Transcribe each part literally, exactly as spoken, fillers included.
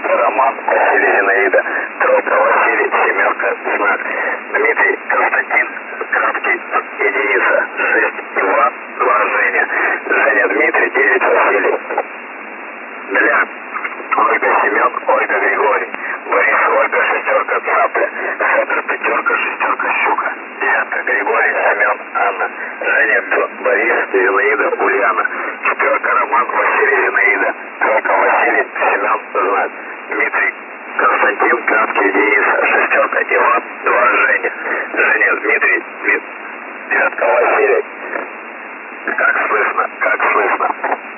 Шестерка Роман, Василий Зинаида, тройка Василий, семерка знак. Дмитрий Константин, краткий единица. Шесть Иван, два Женя. Женя Дмитрий, девять Василий. Для Ольга Семен, Ольга Григорий. Борис Ольга, шестерка Цапля. Федор пятерка, шестерка Щука. Девятка Григорий, Семен, Анна. Женя Борис, Зинаида, Ульяна. Четверка Роман, Василий Зинаида. Тройка Василий, Семен, знак. Дмитрий Константин, краткий единица. Шестерка Иван, два Женя. Женя Дмитрий, Дмитрий. Девятка Василий. Как слышно, как слышно.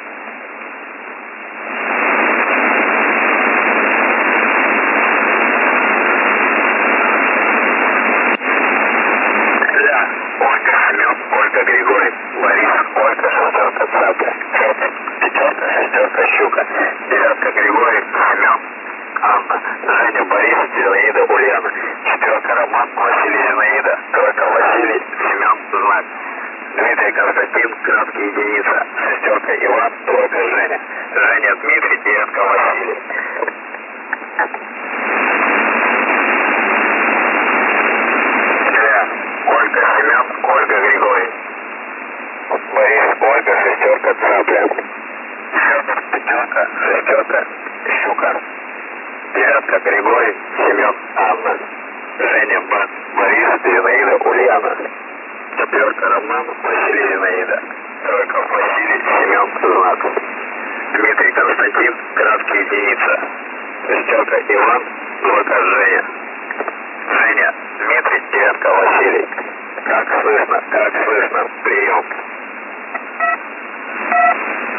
Ольга Семен, Ольга Григорий, Борис, Ольга, шестерка Цапля, Федор, пятерка, шестерка Щука, девятка Григорий, Семен, Анна, Женя Борис, Зинаида Ульяна, четверка Роман, Василий Зинаида, тройка Василий, Семен, знак. Дмитрий Константин, краткий единица, шестерка Иван, тройка Женя, Женя Дмитрий, девятка Василий. Ольга Семен, Ольга Григорий. Борис, Ольга, шестерка Цапля. Федор, пятерка, шестерка Щука. Девятка Григорий, Семен, Анна. Женя Б, Борис, Зинаида Ульяна. Четверка Роман, Василий Зинаида. Тройка Василий, Семен, знак. Дмитрий Константин, краткий единица. Шестерка Иван, тройка Женя. Женя Дмитрий, девятка Василий. Как слышно, как слышно, прием.